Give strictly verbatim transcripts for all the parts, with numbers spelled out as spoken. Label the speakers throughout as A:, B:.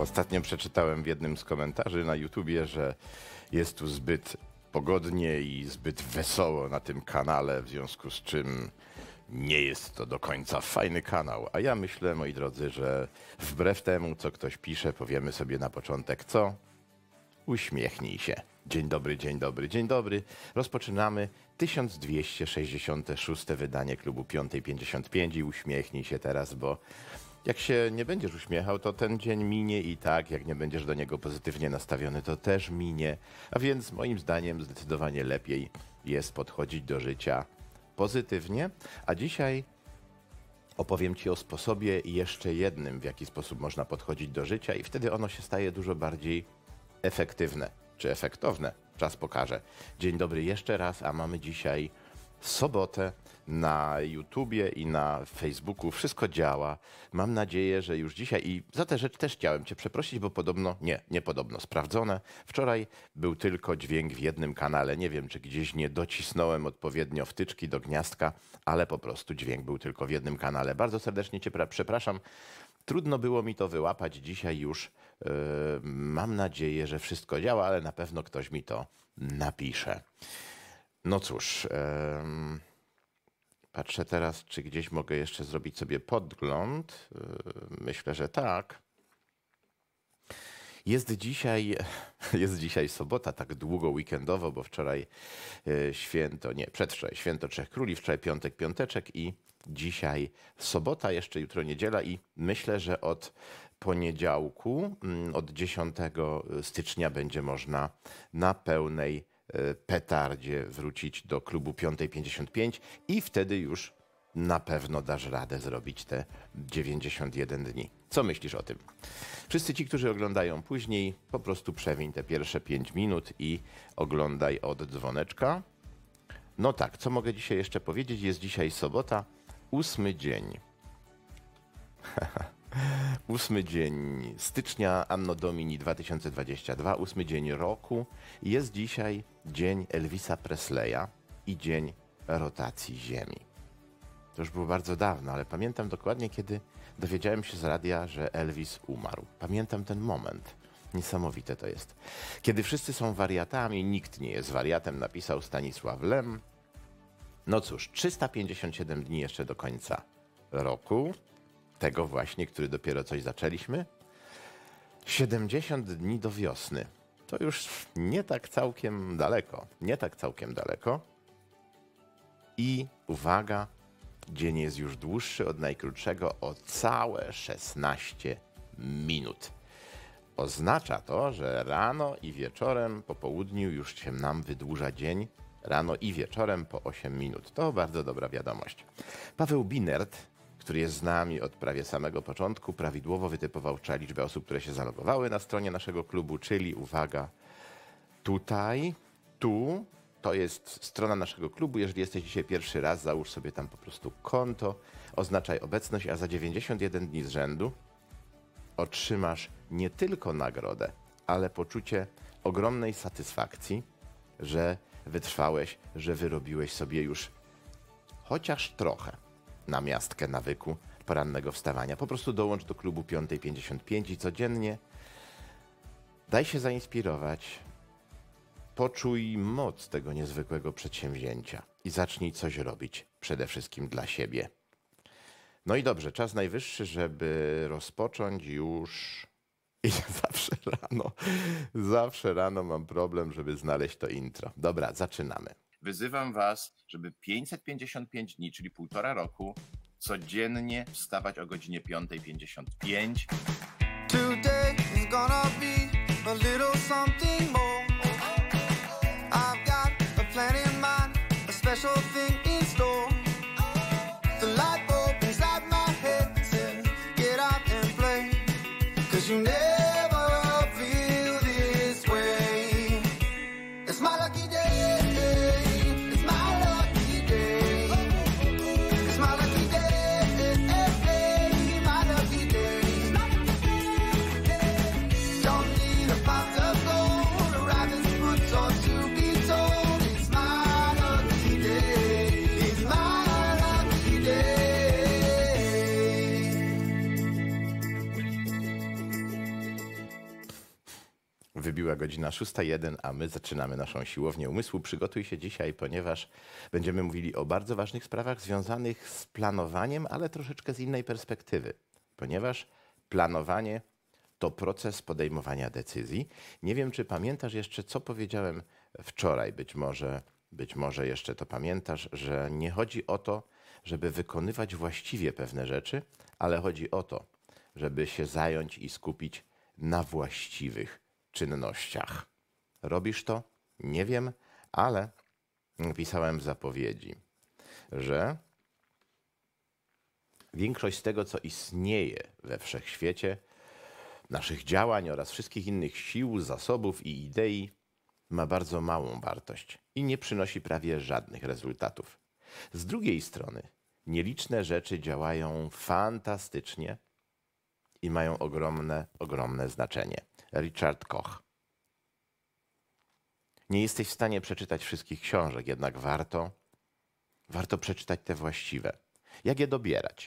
A: Ostatnio przeczytałem w jednym z komentarzy na YouTubie, że jest tu zbyt pogodnie i zbyt wesoło na tym kanale, w związku z czym nie jest to do końca fajny kanał. A ja myślę, moi drodzy, że wbrew temu, co ktoś pisze, powiemy sobie na początek co? Uśmiechnij się. Dzień dobry, dzień dobry, dzień dobry. Rozpoczynamy tysiąc dwieście sześćdziesiąte szóste wydanie Klubu Piątej Pięćdziesiąt Pięć i uśmiechnij się teraz, bo jak się nie będziesz uśmiechał, to ten dzień minie i tak, jak nie będziesz do niego pozytywnie nastawiony, to też minie. A więc moim zdaniem zdecydowanie lepiej jest podchodzić do życia pozytywnie. A dzisiaj opowiem Ci o sposobie jeszcze jednym, w jaki sposób można podchodzić do życia i wtedy ono się staje dużo bardziej efektywne czy efektowne. Czas pokaże. Dzień dobry jeszcze raz, a mamy dzisiaj sobotę. Na YouTubie i na Facebooku wszystko działa. Mam nadzieję, że już dzisiaj i za tę rzecz też chciałem Cię przeprosić, bo podobno, nie, nie podobno, sprawdzone. Wczoraj był tylko dźwięk w jednym kanale. Nie wiem, czy gdzieś nie docisnąłem odpowiednio wtyczki do gniazdka, ale po prostu dźwięk był tylko w jednym kanale. Bardzo serdecznie Cię przepraszam. Trudno było mi to wyłapać dzisiaj już. Yy, mam nadzieję, że wszystko działa, ale na pewno ktoś mi to napisze. No cóż... Yy... Patrzę teraz, czy gdzieś mogę jeszcze zrobić sobie podgląd. Myślę, że tak. Jest dzisiaj, jest dzisiaj sobota, tak długo weekendowo, bo wczoraj święto, nie, przedwczoraj święto Trzech Króli, wczoraj piątek, piąteczek i dzisiaj sobota, jeszcze jutro niedziela i myślę, że od poniedziałku, od dziesiątego stycznia będzie można na pełnej petardzie wrócić do Klubu Piątej Pięćdziesiąt Pięć i wtedy już na pewno dasz radę zrobić te dziewięćdziesiąt jeden dni. Co myślisz o tym? Wszyscy ci, którzy oglądają później, po prostu przewiń te pierwsze pięć minut i oglądaj od dzwoneczka. No tak, co mogę dzisiaj jeszcze powiedzieć? Jest dzisiaj sobota, ósmy dzień. Ósmy dzień stycznia Anno Domini dwa tysiące dwudziesty drugi, ósmy dzień roku. Jest dzisiaj dzień Elvisa Presleya i dzień rotacji Ziemi. To już było bardzo dawno, ale pamiętam dokładnie, kiedy dowiedziałem się z radia, że Elvis umarł. Pamiętam ten moment. Niesamowite to jest. Kiedy wszyscy są wariatami, nikt nie jest wariatem, napisał Stanisław Lem. No cóż, trzysta pięćdziesiąt siedem dni jeszcze do końca roku. Tego właśnie, który dopiero coś zaczęliśmy. siedemdziesiąt dni do wiosny. To już nie tak całkiem daleko. Nie tak całkiem daleko. I uwaga, dzień jest już dłuższy od najkrótszego o całe szesnaście minut. Oznacza to, że rano i wieczorem, po południu już się nam wydłuża dzień. Rano i wieczorem po osiem minut. To bardzo dobra wiadomość. Paweł Binert, który jest z nami od prawie samego początku, prawidłowo wytypował liczbę osób, które się zalogowały na stronie naszego klubu, czyli uwaga, tutaj, tu, to jest strona naszego klubu. Jeżeli jesteś dzisiaj pierwszy raz, załóż sobie tam po prostu konto, oznaczaj obecność, a za dziewięćdziesiąt jeden dni z rzędu otrzymasz nie tylko nagrodę, ale poczucie ogromnej satysfakcji, że wytrwałeś, że wyrobiłeś sobie już chociaż trochę namiastkę nawyku porannego wstawania. Po prostu dołącz do Klubu Piątej Pięćdziesiąt Pięć i codziennie daj się zainspirować, poczuj moc tego niezwykłego przedsięwzięcia i zacznij coś robić, przede wszystkim dla siebie. No i dobrze, czas najwyższy, żeby rozpocząć już... I zawsze rano, zawsze rano mam problem, żeby znaleźć to intro. Dobra, zaczynamy. Wyzywam was, żeby pięćset pięćdziesiąt pięć dni, czyli półtora roku, codziennie wstawać o godzinie piątej pięćdziesiąt pięć.
B: Today is gonna be a little something more. I've got a plan in mind, a special thing in store. The light bulb inside my head says, get out and play, 'cause you never feel this way. It's my lucky day. It's my
A: Wybiła godzina szósta jeden, a my zaczynamy naszą siłownię umysłu. Przygotuj się dzisiaj, ponieważ będziemy mówili o bardzo ważnych sprawach związanych z planowaniem, ale troszeczkę z innej perspektywy. Ponieważ planowanie to proces podejmowania decyzji. Nie wiem, czy pamiętasz jeszcze, co powiedziałem wczoraj. Być może, być może jeszcze to pamiętasz, że nie chodzi o to, żeby wykonywać właściwie pewne rzeczy, ale chodzi o to, żeby się zająć i skupić na właściwych czynnościach. Robisz to? Nie wiem, ale napisałem w zapowiedzi, że większość z tego, co istnieje we wszechświecie, naszych działań oraz wszystkich innych sił, zasobów i idei ma bardzo małą wartość i nie przynosi prawie żadnych rezultatów. Z drugiej strony nieliczne rzeczy działają fantastycznie i mają ogromne, ogromne znaczenie. Richard Koch. Nie jesteś w stanie przeczytać wszystkich książek, jednak warto, warto przeczytać te właściwe. Jak je dobierać?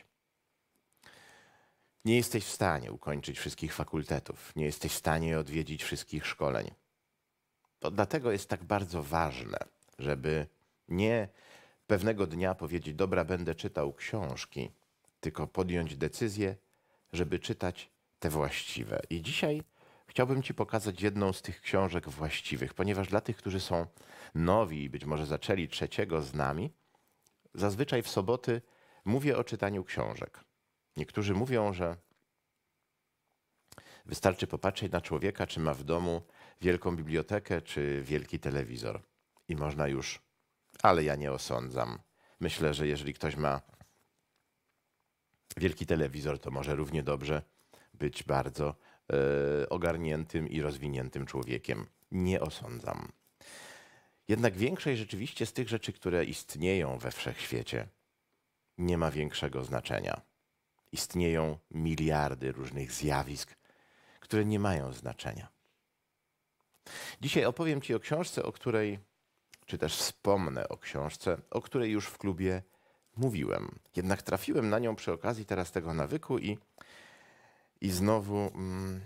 A: Nie jesteś w stanie ukończyć wszystkich fakultetów, nie jesteś w stanie odwiedzić wszystkich szkoleń. To dlatego jest tak bardzo ważne, żeby nie pewnego dnia powiedzieć, dobra, będę czytał książki, tylko podjąć decyzję, żeby czytać te właściwe. I dzisiaj chciałbym Ci pokazać jedną z tych książek właściwych, ponieważ dla tych, którzy są nowi i być może zaczęli trzeciego z nami, zazwyczaj w soboty mówię o czytaniu książek. Niektórzy mówią, że wystarczy popatrzeć na człowieka, czy ma w domu wielką bibliotekę, czy wielki telewizor. I można już, ale ja nie osądzam. Myślę, że jeżeli ktoś ma wielki telewizor, to może równie dobrze być bardzo e, ogarniętym i rozwiniętym człowiekiem. Nie osądzam. Jednak większość rzeczywiście z tych rzeczy, które istnieją we wszechświecie, nie ma większego znaczenia. Istnieją miliardy różnych zjawisk, które nie mają znaczenia. Dzisiaj opowiem Ci o książce, o której, czy też wspomnę o książce, o której już w klubie mówiłem. Jednak trafiłem na nią przy okazji teraz tego nawyku i, i znowu mm,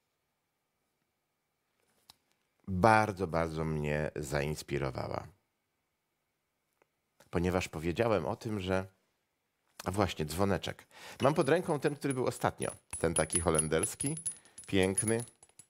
A: bardzo, bardzo mnie zainspirowała. Ponieważ powiedziałem o tym, że a właśnie, dzwoneczek. Mam pod ręką ten, który był ostatnio. Ten taki holenderski, piękny,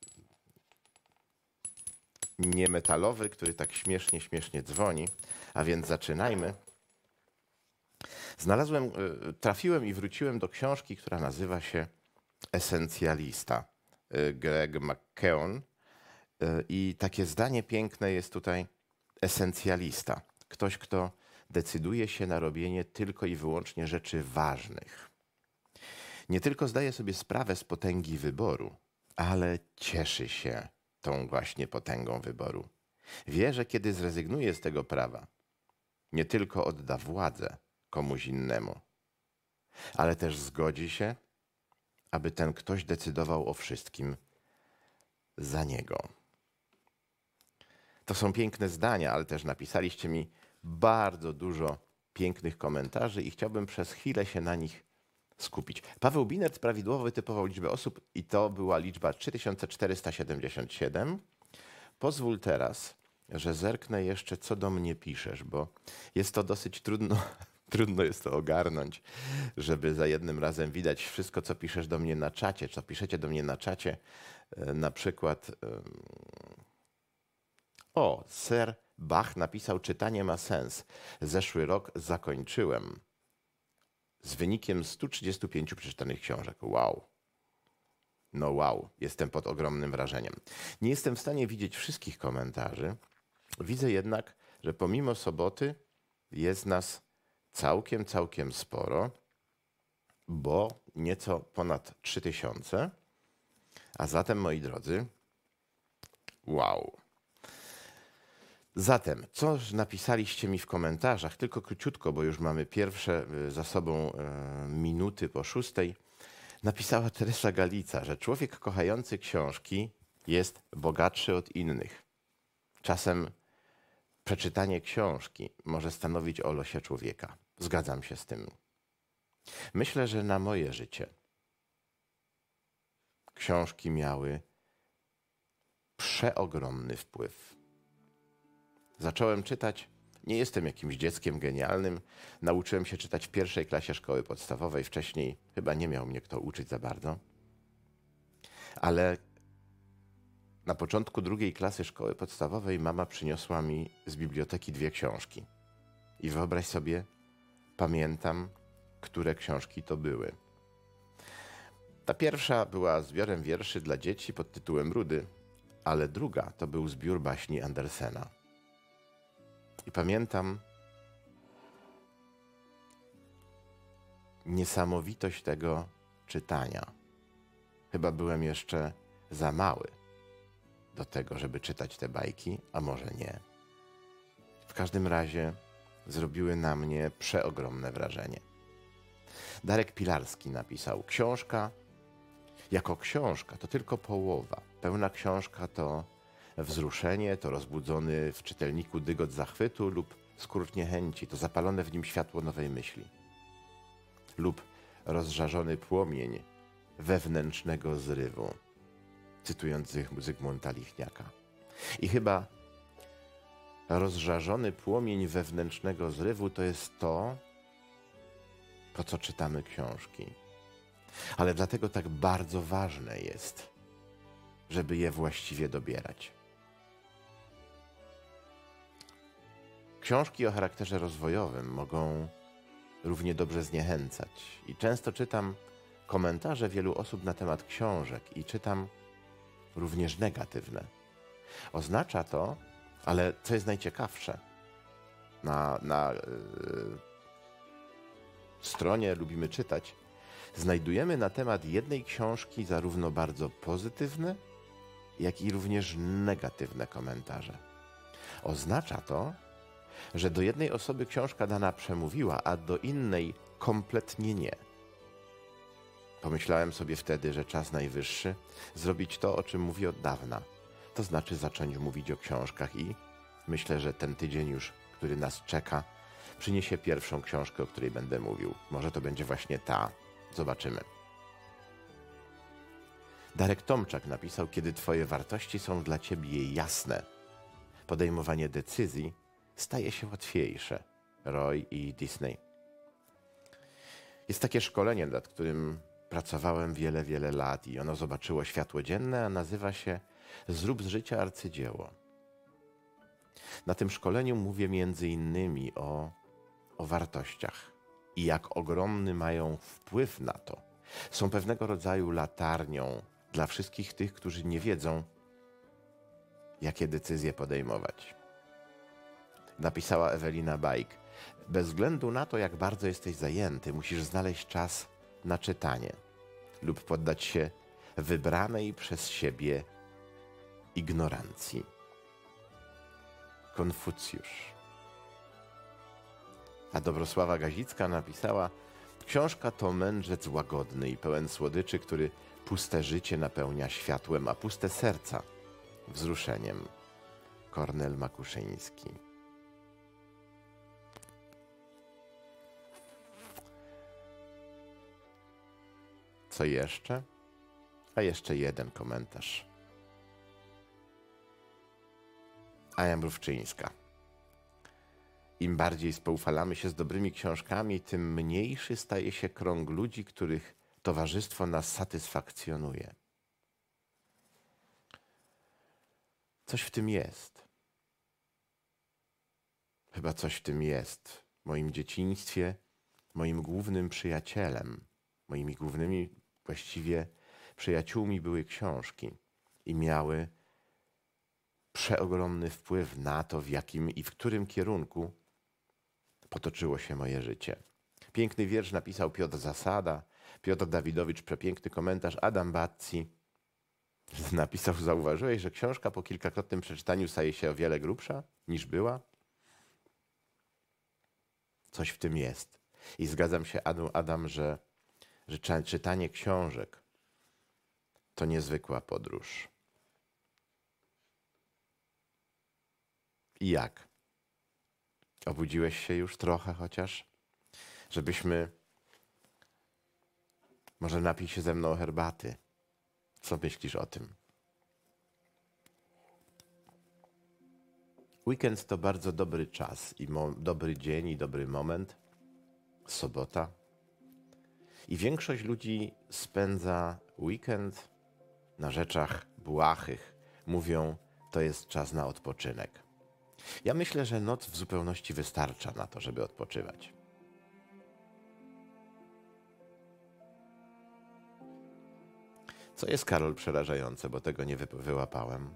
A: niemetalowy, który tak śmiesznie, śmiesznie dzwoni. A więc zaczynajmy. Znalazłem, trafiłem i wróciłem do książki, która nazywa się Esencjalista. Greg McKeown. I takie zdanie piękne jest tutaj esencjalista. Ktoś, kto decyduje się na robienie tylko i wyłącznie rzeczy ważnych. Nie tylko zdaje sobie sprawę z potęgi wyboru, ale cieszy się tą właśnie potęgą wyboru. Wie, że kiedy zrezygnuje z tego prawa, nie tylko odda władzę komuś innemu, ale też zgodzi się, aby ten ktoś decydował o wszystkim za niego. To są piękne zdania, ale też napisaliście mi bardzo dużo pięknych komentarzy i chciałbym przez chwilę się na nich skupić. Paweł Binert prawidłowo wytypował liczbę osób i to była liczba trzy tysiące czterysta siedemdziesiąt siedem. Pozwól teraz, że zerknę jeszcze, co do mnie piszesz, bo jest to dosyć trudno, trudno jest to ogarnąć, żeby za jednym razem widać wszystko, co piszesz do mnie na czacie, co piszecie do mnie na czacie. Na przykład o, Sir Bach napisał, czytanie ma sens. Zeszły rok zakończyłem z wynikiem stu trzydziestu pięciu przeczytanych książek. Wow. No wow, jestem pod ogromnym wrażeniem. Nie jestem w stanie widzieć wszystkich komentarzy. Widzę jednak, że pomimo soboty jest nas całkiem, całkiem sporo, bo nieco ponad trzy tysiące. A zatem, moi drodzy, wow. Zatem, co napisaliście mi w komentarzach, tylko króciutko, bo już mamy pierwsze za sobą e, minuty po szóstej. Napisała Teresa Galica, że człowiek kochający książki jest bogatszy od innych. Czasem przeczytanie książki może stanowić o losie człowieka. Zgadzam się z tym. Myślę, że na moje życie książki miały przeogromny wpływ. Zacząłem czytać, nie jestem jakimś dzieckiem genialnym, nauczyłem się czytać w pierwszej klasie szkoły podstawowej, wcześniej chyba nie miał mnie kto uczyć za bardzo, ale na początku drugiej klasy szkoły podstawowej mama przyniosła mi z biblioteki dwie książki. I wyobraź sobie, pamiętam, które książki to były. Ta pierwsza była zbiorem wierszy dla dzieci pod tytułem Rudy, ale druga to był zbiór baśni Andersena. I pamiętam niesamowitość tego czytania. Chyba byłem jeszcze za mały do tego, żeby czytać te bajki, a może nie. W każdym razie zrobiły na mnie przeogromne wrażenie. Darek Pilarski napisał: książka jako książka to tylko połowa. Pełna książka to wzruszenie, to rozbudzony w czytelniku dygot zachwytu lub skurcz niechęci, to zapalone w nim światło nowej myśli lub rozżarzony płomień wewnętrznego zrywu, cytując Zygmunta Lichniaka. I chyba rozżarzony płomień wewnętrznego zrywu to jest to, po co czytamy książki. Ale dlatego tak bardzo ważne jest, żeby je właściwie dobierać. Książki o charakterze rozwojowym mogą równie dobrze zniechęcać. I często czytam komentarze wielu osób na temat książek i czytam również negatywne. Oznacza to, ale co jest najciekawsze, na, na yy, stronie Lubimy Czytać znajdujemy na temat jednej książki zarówno bardzo pozytywne, jak i również negatywne komentarze. Oznacza to, że do jednej osoby książka dana przemówiła, a do innej kompletnie nie. Pomyślałem sobie wtedy, że czas najwyższy zrobić to, o czym mówię od dawna. To znaczy zacząć mówić o książkach i myślę, że ten tydzień już, który nas czeka, przyniesie pierwszą książkę, o której będę mówił. Może to będzie właśnie ta. Zobaczymy. Darek Tomczak napisał: kiedy twoje wartości są dla ciebie jasne, podejmowanie decyzji staje się łatwiejsze. Roy i Disney. Jest takie szkolenie, nad którym pracowałem wiele, wiele lat i ono zobaczyło światło dzienne, a nazywa się Zrób z życia arcydzieło. Na tym szkoleniu mówię między innymi o, o wartościach i jak ogromny mają wpływ na to. Są pewnego rodzaju latarnią dla wszystkich tych, którzy nie wiedzą, jakie decyzje podejmować. Napisała Ewelina Bajk: bez względu na to, jak bardzo jesteś zajęty, musisz znaleźć czas na czytanie lub poddać się wybranej przez siebie ignorancji. Konfucjusz. A Dobrosława Gazicka napisała: książka to mędrzec łagodny i pełen słodyczy, który puste życie napełnia światłem, a puste serca wzruszeniem. Kornel Makuszyński. Co jeszcze? A jeszcze jeden komentarz. Ania Mrówczyńska. Im bardziej spoufalamy się z dobrymi książkami, tym mniejszy staje się krąg ludzi, których towarzystwo nas satysfakcjonuje. Coś w tym jest. Chyba coś w tym jest. W moim dzieciństwie moim głównym przyjacielem, moimi głównymi właściwie przyjaciółmi były książki i miały przeogromny wpływ na to, w jakim i w którym kierunku potoczyło się moje życie. Piękny wiersz napisał Piotr Zasada, Piotr Dawidowicz przepiękny komentarz, Adam Bazzi napisał: zauważyłeś, że książka po kilkakrotnym przeczytaniu staje się o wiele grubsza niż była? Coś w tym jest. I zgadzam się, Adam, Adam że, że czytanie książek to niezwykła podróż. I jak? Obudziłeś się już trochę chociaż? Żebyśmy... Może napij się ze mną herbaty. Co myślisz o tym? Weekend to bardzo dobry czas i mo- dobry dzień i dobry moment. Sobota. I większość ludzi spędza weekend na rzeczach błahych. Mówią, to jest czas na odpoczynek. Ja myślę, że noc w zupełności wystarcza na to, żeby odpoczywać. Co jest, Karol, przerażające, bo tego nie wy- wyłapałem.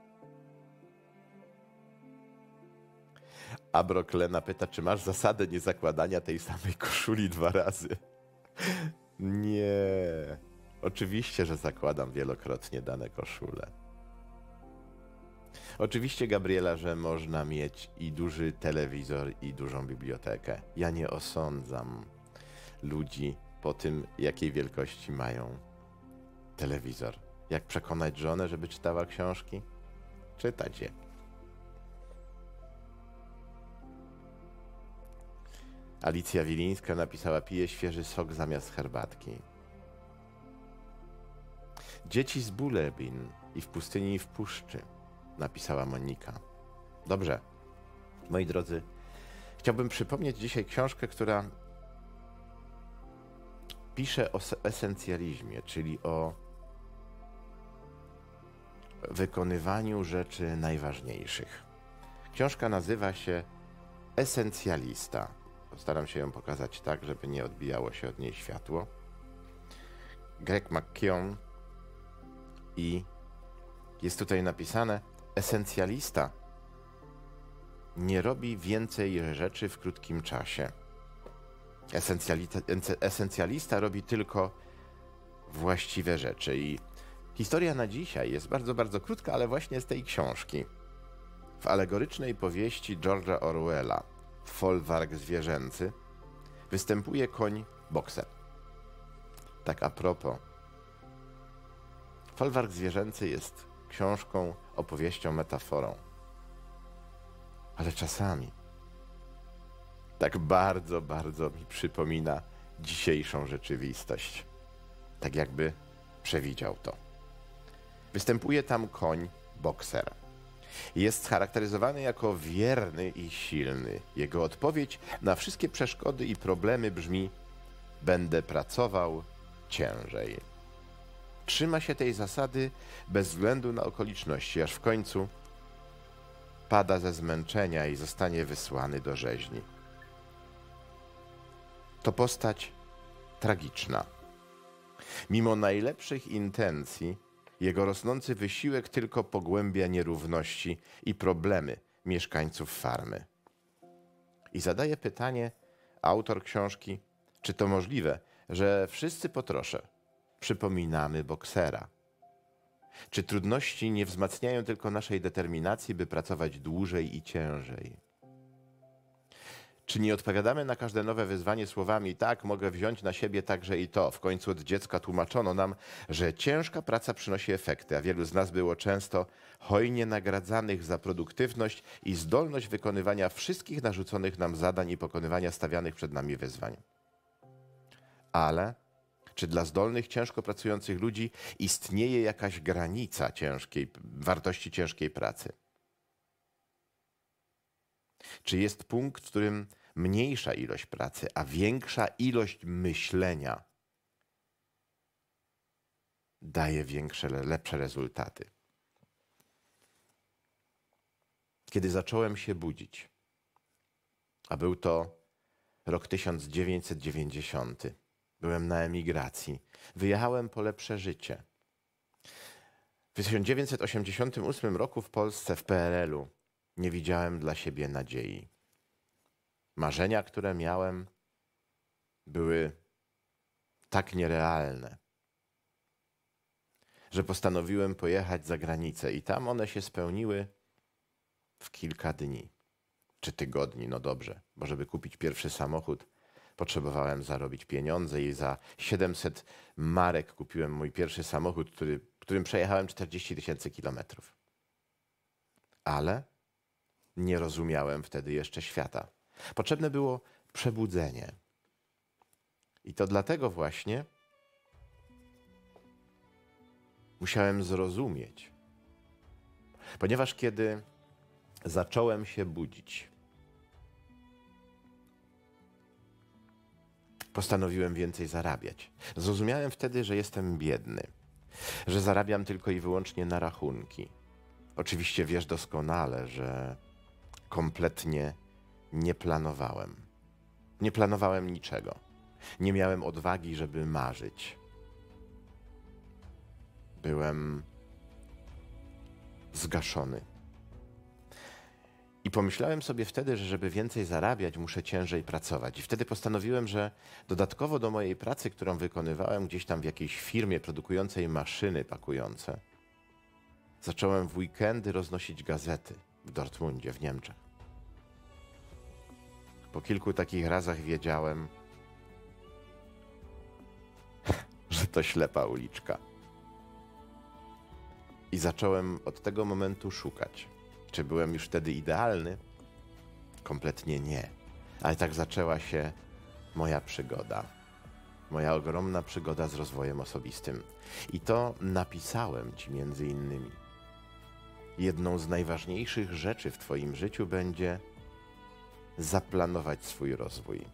A: Abroklena pyta, czy masz zasadę niezakładania tej samej koszuli dwa razy? Nie. Oczywiście, że zakładam wielokrotnie dane koszule. Oczywiście, Gabriela, że można mieć i duży telewizor, i dużą bibliotekę. Ja nie osądzam ludzi po tym, jakiej wielkości mają telewizor. Jak przekonać żonę, żeby czytała książki? Czytać je. Alicja Wilińska napisała, pije świeży sok zamiast herbatki. Dzieci z Bulebin i w pustyni i w puszczy, napisała Monika. Dobrze, moi drodzy, chciałbym przypomnieć dzisiaj książkę, która pisze o esencjalizmie, czyli o wykonywaniu rzeczy najważniejszych. Książka nazywa się Esencjalista. Postaram się ją pokazać tak, żeby nie odbijało się od niej światło. Greg McKeown i jest tutaj napisane: esencjalista nie robi więcej rzeczy w krótkim czasie. Esencjalista, esencjalista robi tylko właściwe rzeczy. I historia na dzisiaj jest bardzo, bardzo krótka, ale właśnie z tej książki. W alegorycznej powieści George'a Orwella Folwark zwierzęcy występuje koń bokser. Tak a propos. Folwark zwierzęcy jest książką, opowieścią, metaforą. Ale czasami tak bardzo, bardzo mi przypomina dzisiejszą rzeczywistość. Tak jakby przewidział to. Występuje tam koń bokser. Jest scharakteryzowany jako wierny i silny. Jego odpowiedź na wszystkie przeszkody i problemy brzmi: będę pracował ciężej. Trzyma się tej zasady bez względu na okoliczności, aż w końcu pada ze zmęczenia i zostanie wysłany do rzeźni. To postać tragiczna. Mimo najlepszych intencji, jego rosnący wysiłek tylko pogłębia nierówności i problemy mieszkańców farmy. I zadaje pytanie autor książki, czy to możliwe, że wszyscy po trosze przypominamy boksera? Czy trudności nie wzmacniają tylko naszej determinacji, by pracować dłużej i ciężej? Czy nie odpowiadamy na każde nowe wyzwanie słowami: tak, mogę wziąć na siebie także i to? W końcu od dziecka tłumaczono nam, że ciężka praca przynosi efekty, a wielu z nas było często hojnie nagradzanych za produktywność i zdolność wykonywania wszystkich narzuconych nam zadań i pokonywania stawianych przed nami wyzwań. Ale czy dla zdolnych, ciężko pracujących ludzi istnieje jakaś granica ciężkiej, wartości ciężkiej pracy? Czy jest punkt, w którym mniejsza ilość pracy, a większa ilość myślenia daje większe, lepsze rezultaty? Kiedy zacząłem się budzić, a był to rok tysiąc dziewięćset dziewięćdziesiąty, byłem na emigracji, wyjechałem po lepsze życie. W tysiąc dziewięćset osiemdziesiątym ósmym roku w Polsce, w P R L u, nie widziałem dla siebie nadziei. Marzenia, które miałem, były tak nierealne, że postanowiłem pojechać za granicę i tam one się spełniły w kilka dni czy tygodni. No dobrze, bo żeby kupić pierwszy samochód, potrzebowałem zarobić pieniądze i za siedemset marek kupiłem mój pierwszy samochód, który, którym przejechałem czterdzieści tysięcy kilometrów. Ale nie rozumiałem wtedy jeszcze świata. Potrzebne było przebudzenie. I to dlatego właśnie musiałem zrozumieć. Ponieważ kiedy zacząłem się budzić. Postanowiłem więcej zarabiać. Zrozumiałem wtedy, że jestem biedny, że zarabiam tylko i wyłącznie na rachunki. Oczywiście wiesz doskonale, że kompletnie nie planowałem. Nie planowałem niczego. Nie miałem odwagi, żeby marzyć. Byłem zgaszony. I pomyślałem sobie wtedy, że żeby więcej zarabiać, muszę ciężej pracować. I wtedy postanowiłem, że dodatkowo do mojej pracy, którą wykonywałem gdzieś tam w jakiejś firmie produkującej maszyny pakujące, zacząłem w weekendy roznosić gazety w Dortmundzie, w Niemczech. Po kilku takich razach wiedziałem, że to ślepa uliczka. I zacząłem od tego momentu szukać. Czy byłem już wtedy idealny? Kompletnie nie. Ale tak zaczęła się moja przygoda. Moja ogromna przygoda z rozwojem osobistym. I to napisałem Ci między innymi. Jedną z najważniejszych rzeczy w Twoim życiu będzie zaplanować swój rozwój.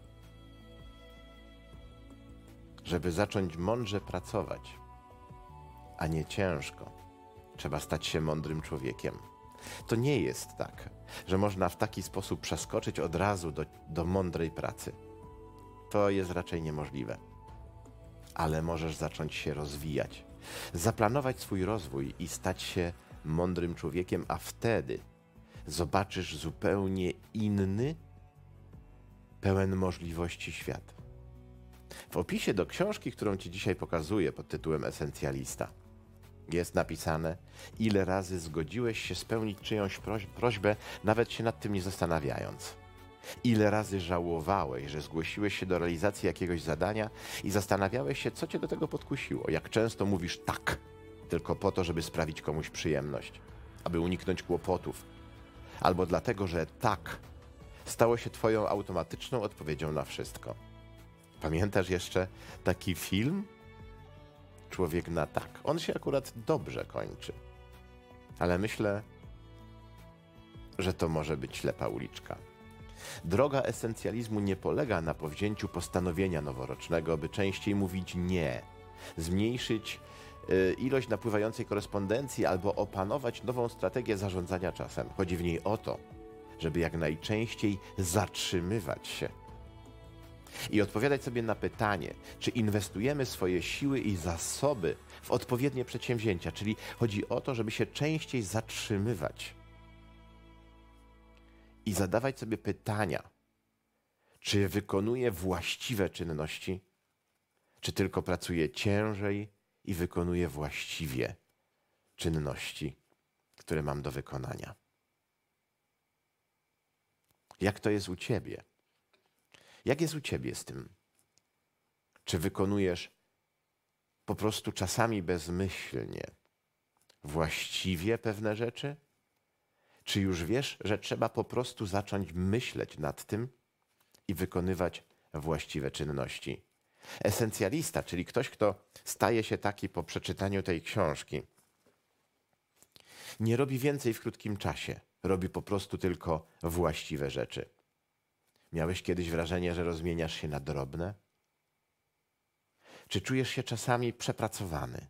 A: Żeby zacząć mądrze pracować, a nie ciężko, trzeba stać się mądrym człowiekiem. To nie jest tak, że można w taki sposób przeskoczyć od razu do, do mądrej pracy. To jest raczej niemożliwe. Ale możesz zacząć się rozwijać, zaplanować swój rozwój i stać się mądrym człowiekiem, a wtedy zobaczysz zupełnie inny, pełen możliwości świat. W opisie do książki, którą Ci dzisiaj pokazuję pod tytułem Esencjalista, jest napisane, ile razy zgodziłeś się spełnić czyjąś proś prośbę, nawet się nad tym nie zastanawiając. Ile razy żałowałeś, że zgłosiłeś się do realizacji jakiegoś zadania i zastanawiałeś się, co Cię do tego podkusiło. Jak często mówisz tak, tylko po to, żeby sprawić komuś przyjemność, aby uniknąć kłopotów. Albo dlatego, że tak stało się Twoją automatyczną odpowiedzią na wszystko. Pamiętasz jeszcze taki film? Człowiek na tak. On się akurat dobrze kończy. Ale myślę, że to może być ślepa uliczka. Droga esencjalizmu nie polega na powzięciu postanowienia noworocznego, by częściej mówić nie, zmniejszyć y, ilość napływającej korespondencji albo opanować nową strategię zarządzania czasem. Chodzi w niej o to, żeby jak najczęściej zatrzymywać się i odpowiadać sobie na pytanie, czy inwestujemy swoje siły i zasoby w odpowiednie przedsięwzięcia, czyli chodzi o to, żeby się częściej zatrzymywać i zadawać sobie pytania, czy wykonuję właściwe czynności, czy tylko pracuję ciężej i wykonuję właściwie czynności, które mam do wykonania. Jak to jest u Ciebie? Jak jest u Ciebie z tym? Czy wykonujesz po prostu czasami bezmyślnie, właściwie pewne rzeczy? Czy już wiesz, że trzeba po prostu zacząć myśleć nad tym i wykonywać właściwe czynności? Esencjalista, czyli ktoś, kto staje się taki po przeczytaniu tej książki, nie robi więcej w krótkim czasie. Robi po prostu tylko właściwe rzeczy. Miałeś kiedyś wrażenie, że rozmieniasz się na drobne? Czy czujesz się czasami przepracowany?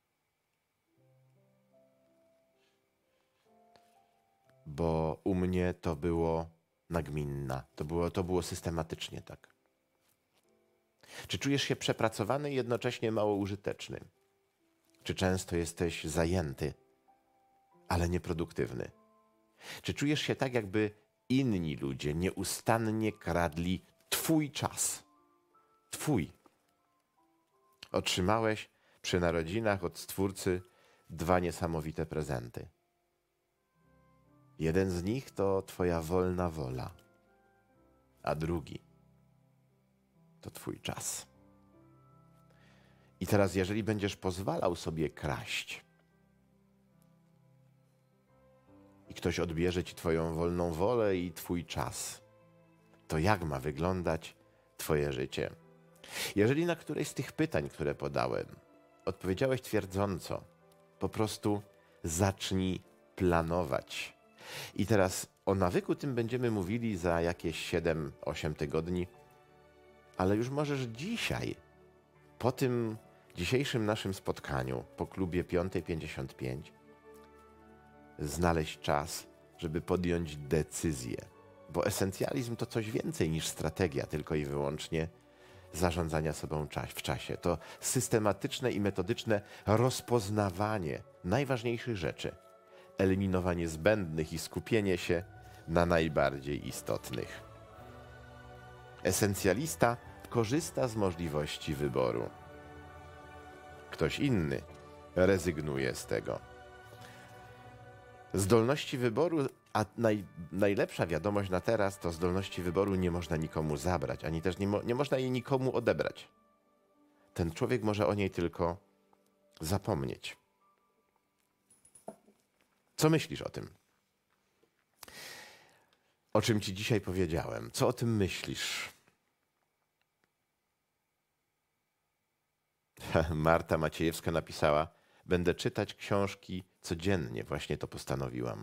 A: Bo u mnie to było nagminna, to było, to było systematycznie tak. Czy czujesz się przepracowany i jednocześnie mało użyteczny? Czy często jesteś zajęty, ale nieproduktywny? Czy czujesz się tak, jakby inni ludzie nieustannie kradli Twój czas? Twój. Otrzymałeś przy narodzinach od Stwórcy dwa niesamowite prezenty. Jeden z nich to Twoja wolna wola, a drugi to Twój czas. I teraz, jeżeli będziesz pozwalał sobie kraść i ktoś odbierze Ci Twoją wolną wolę i Twój czas, to jak ma wyglądać Twoje życie? Jeżeli na któreś z tych pytań, które podałem, odpowiedziałeś twierdząco, po prostu zacznij planować. I teraz o nawyku tym będziemy mówili za jakieś siedem osiem tygodni, ale już możesz dzisiaj, po tym dzisiejszym naszym spotkaniu, po klubie piątej pięćdziesiąt pięć, znaleźć czas, żeby podjąć decyzję. Bo esencjalizm to coś więcej niż strategia tylko i wyłącznie zarządzania sobą w czasie. To systematyczne i metodyczne rozpoznawanie najważniejszych rzeczy, eliminowanie zbędnych i skupienie się na najbardziej istotnych. Esencjalista korzysta z możliwości wyboru. Ktoś inny rezygnuje z tego. Zdolności wyboru, a naj, najlepsza wiadomość na teraz, to zdolności wyboru nie można nikomu zabrać, ani też nie, mo, nie można jej nikomu odebrać. Ten człowiek może o niej tylko zapomnieć. Co myślisz o tym? O czym ci dzisiaj powiedziałem? Co o tym myślisz? Marta Maciejewska napisała: będę czytać książki codziennie, właśnie to postanowiłam.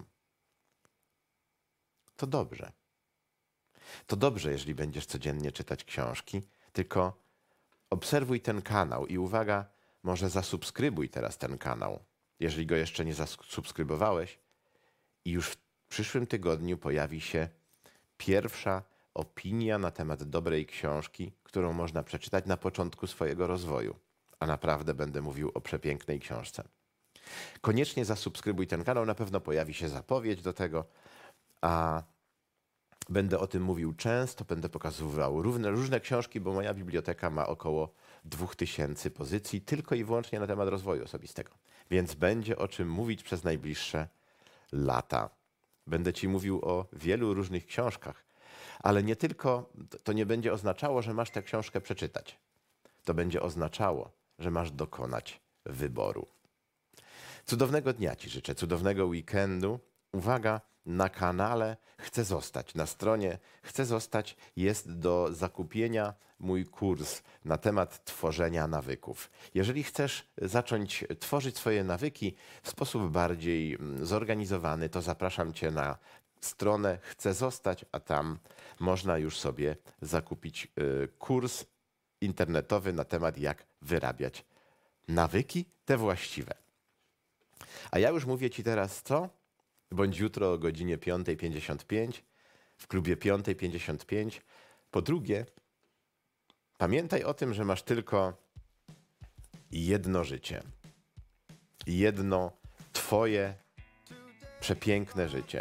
A: To dobrze. To dobrze, jeżeli będziesz codziennie czytać książki, tylko obserwuj ten kanał i uwaga, może zasubskrybuj teraz ten kanał, jeżeli go jeszcze nie zasubskrybowałeś, i już w przyszłym tygodniu pojawi się pierwsza opinia na temat dobrej książki, którą można przeczytać na początku swojego rozwoju. A naprawdę będę mówił o przepięknej książce. Koniecznie zasubskrybuj ten kanał, na pewno pojawi się zapowiedź do tego, a będę o tym mówił często, będę pokazywał różne, różne książki, bo moja biblioteka ma około dwóch tysięcy pozycji tylko i wyłącznie na temat rozwoju osobistego. Więc będzie o czym mówić przez najbliższe lata. Będę ci mówił o wielu różnych książkach, ale nie tylko, to nie będzie oznaczało, że masz tę książkę przeczytać. To będzie oznaczało, że masz dokonać wyboru. Cudownego dnia ci życzę, cudownego weekendu. Uwaga, na kanale Chcę Zostać, na stronie Chcę Zostać jest do zakupienia mój kurs na temat tworzenia nawyków. Jeżeli chcesz zacząć tworzyć swoje nawyki w sposób bardziej zorganizowany, to zapraszam cię na stronę Chcę Zostać, a tam można już sobie zakupić kurs internetowy na temat, jak wyrabiać nawyki te właściwe. A ja już mówię ci teraz co? Bądź jutro o godzinie piątej pięćdziesiąt pięć w klubie piątej pięćdziesiąt pięć. Po drugie, pamiętaj o tym, że masz tylko jedno życie. Jedno twoje przepiękne życie.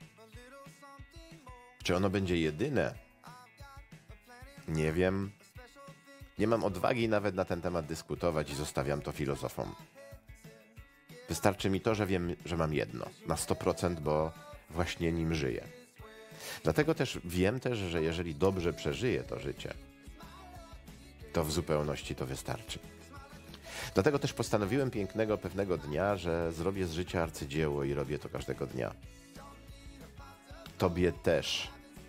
A: Czy ono będzie jedyne? Nie wiem. Nie mam odwagi nawet na ten temat dyskutować i zostawiam to filozofom. Wystarczy mi to, że wiem, że mam jedno, na sto procent, bo właśnie nim żyję. Dlatego też wiem też, że jeżeli dobrze przeżyję to życie, to w zupełności to wystarczy. Dlatego też postanowiłem pięknego pewnego dnia, że zrobię z życia arcydzieło i robię to każdego dnia. Tobie też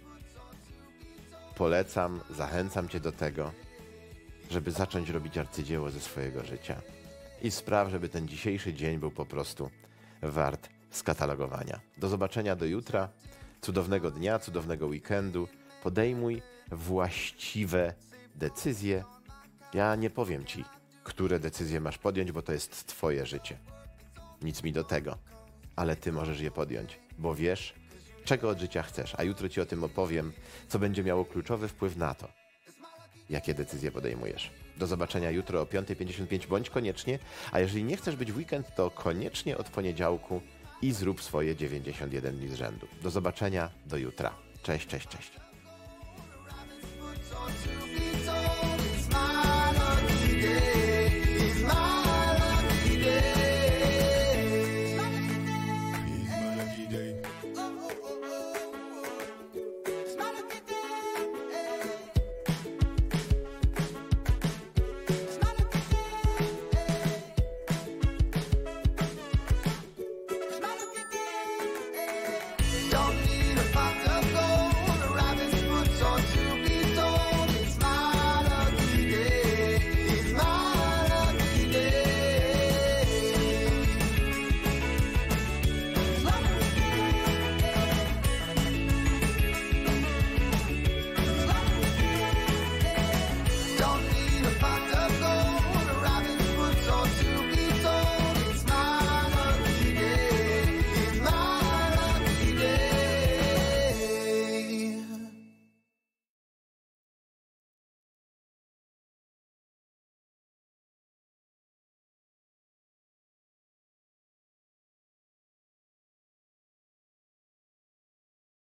A: polecam, zachęcam cię do tego, żeby zacząć robić arcydzieło ze swojego życia. I spraw, żeby ten dzisiejszy dzień był po prostu wart skatalogowania. Do zobaczenia do jutra. Cudownego dnia, cudownego weekendu. Podejmuj właściwe decyzje. Ja nie powiem ci, które decyzje masz podjąć, bo to jest twoje życie. Nic mi do tego. Ale ty możesz je podjąć, bo wiesz, czego od życia chcesz. A jutro ci o tym opowiem, co będzie miało kluczowy wpływ na to, jakie decyzje podejmujesz. Do zobaczenia jutro o piątej pięćdziesiąt pięć, bądź koniecznie, a jeżeli nie chcesz być w weekend, to koniecznie od poniedziałku i zrób swoje dziewięćdziesiąt jeden dni z rzędu. Do zobaczenia, do jutra. Cześć, cześć, cześć.